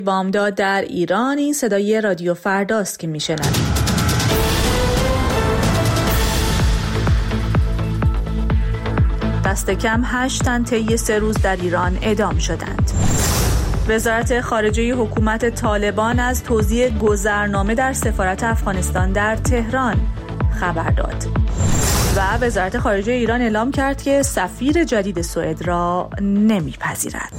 بامداد در ایران. این صدای رادیو فرداست که میشنوید. دست کم 8 تن طی 3 روز در ایران اعدام شدند. وزارت خارجه حکومت طالبان از توزیع گذرنامه در سفارت افغانستان در تهران خبر داد. و وزارت خارجه ایران اعلام کرد که سفیر جدید سوئد را نمیپذیرد.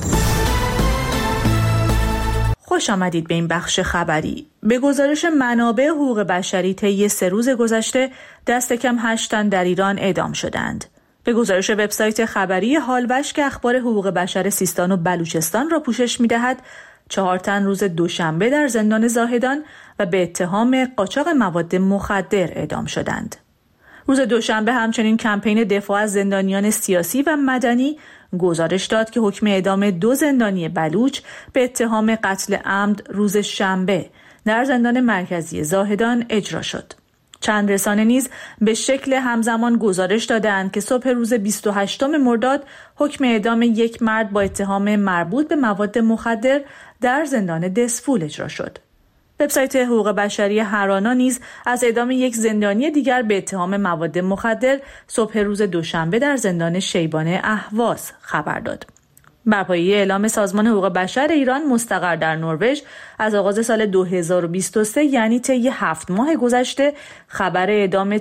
خوش آمدید به این بخش خبری. به گزارش منابع حقوق بشری طی 3 روز گذشته دست کم 8 تن در ایران اعدام شدند. به گزارش وبسایت خبری حالوش که اخبار حقوق بشر سیستان و بلوچستان را پوشش می‌دهد، 4 تن روز دوشنبه در زندان زاهدان و به اتهام قاچاق مواد مخدر اعدام شدند. روز دوشنبه همچنین کمپین دفاع از زندانیان سیاسی و مدنی گزارش داد که حکم اعدام 2 زندانی بلوچ به اتهام قتل عمد روز شنبه در زندان مرکزی زاهدان اجرا شد. چند رسانه نیز به شکل همزمان گزارش دادند که صبح روز 28 مرداد حکم اعدام 1 مرد با اتهام مربوط به مواد مخدر در زندان دسفول اجرا شد. وبسایت حقوق بشری هرانا نیز از اعدام 1 زندانی دیگر به اتهام مواد مخدر صبح روز دوشنبه در زندان شیبان اهواز خبر داد. بر پایه اعلام سازمان حقوق بشر ایران مستقر در نروژ از آغاز سال 2023 یعنی طی 7 ماه گذشته خبر اعدام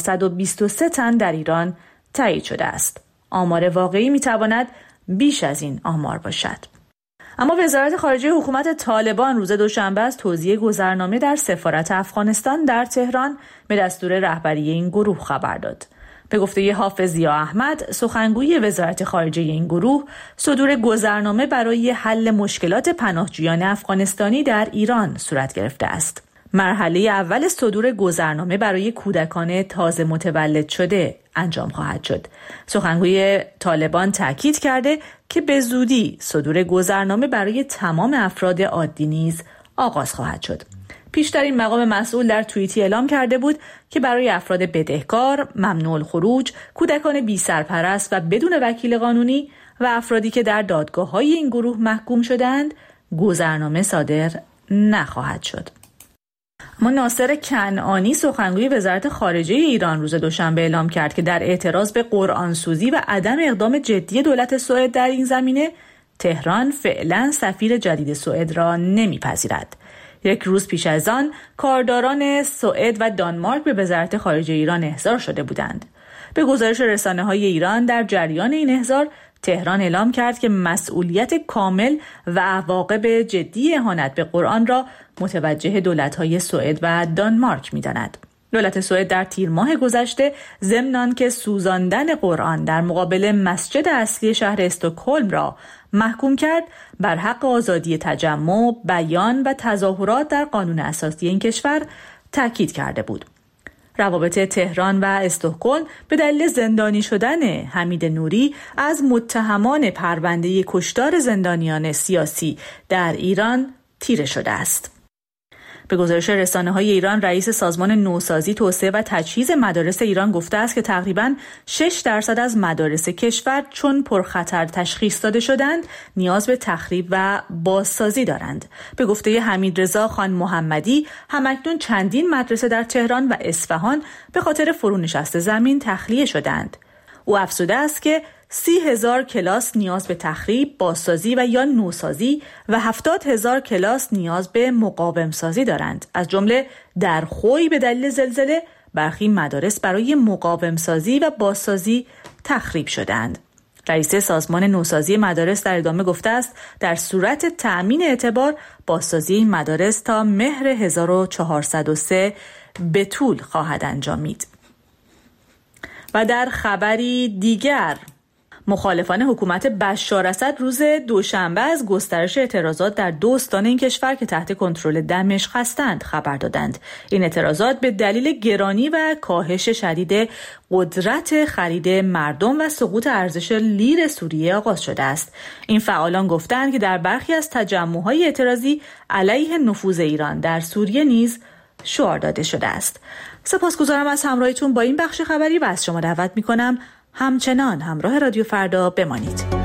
423 تن در ایران تایید شده است. آمار واقعی میتواند بیش از این آمار باشد. اما وزارت خارجه حکومت طالبان روز دوشنبه از توزیع گذرنامه در سفارت افغانستان در تهران به دستور رهبری این گروه خبر داد. به گفته حافظ ضیا احمد، سخنگوی وزارت خارجه این گروه، صدور گذرنامه برای حل مشکلات پناهجویان افغانستانی در ایران صورت گرفته است. مرحله اول صدور گذرنامه برای کودکان تازه متولد شده انجام خواهد شد. سخنگوی طالبان تاکید کرده که به زودی صدور گذرنامه برای تمام افراد عادی نیز آغاز خواهد شد. پیشترین مقام مسئول در توییتی اعلام کرده بود که برای افراد بدهکار، ممنوع الخروج، کودکان بی سرپرست و بدون وکیل قانونی و افرادی که در دادگاه‌های این گروه محکوم شدند، گذرنامه صادر نخواهد شد. اما ناصر کنعانی، سخنگوی وزارت خارجه ایران، روز دوشنبه اعلام کرد که در اعتراض به قرآنسوزی و عدم اقدام جدی دولت سوئد در این زمینه، تهران فعلا سفیر جدید سوئد را نمیپذیرد. 1 روز پیش از آن کارداران سوئد و دانمارک به وزارت خارجه ایران احضار شده بودند. به گزارش رسانه‌های ایران، در جریان این احضار تهران اعلام کرد که مسئولیت کامل و عواقب جدی اهانت به قرآن را متوجه دولت‌های سوئد و دانمارک می‌داند. دولت سوئد در تیر ماه گذشته ضمن آنکه سوزاندن قرآن در مقابل مسجد اصلی شهر استکهلم را محکوم کرد، بر حق آزادی تجمع، بیان و تظاهرات در قانون اساسی این کشور تاکید کرده بود. روابط تهران و استکهلم به دلیل زندانی شدن حمید نوری از متهمان پرونده کشتار زندانیان سیاسی در ایران تیره شده است. به گزارش رسانه‌های ایران، رئیس سازمان نوسازی، توسعه و تجهیز مدارس ایران گفته است که تقریباً 6% از مدارس کشور چون پرخطر تشخیص داده شدند، نیاز به تخریب و بازسازی دارند. به گفته حمیدرضا خان محمدی، همکنون چندین مدرسه در تهران و اصفهان به خاطر فرونشست زمین تخلیه شدند. او افزوده است که 30,000 کلاس نیاز به تخریب، بازسازی و یا نوسازی و 70,000 کلاس نیاز به مقاوم سازی دارند. از جمله در خوی به دلیل زلزله برخی مدارس برای مقاوم سازی و بازسازی تخریب شدند. رئیس سازمان نوسازی مدارس در ادامه گفته است در صورت تأمین اعتبار بازسازی این مدارس تا مهر 1403 به طول خواهد انجامید. و در خبری دیگر، مخالفان حکومت بشار اسد روز دوشنبه از گسترش اعتراضات در 2 استان این کشور که تحت کنترل دمشق هستند خبر دادند. این اعتراضات به دلیل گرانی و کاهش شدید قدرت خرید مردم و سقوط ارزش لیر سوریه آغاز شده است. این فعالان گفتند که در برخی از تجمع‌های اعتراضی علیه نفوذ ایران در سوریه نیز شعار داده شده است. سپاسگزارم از همراهیتون با این بخش خبری و از شما دعوت می‌کنم همچنان همراه رادیو فردا بمانید.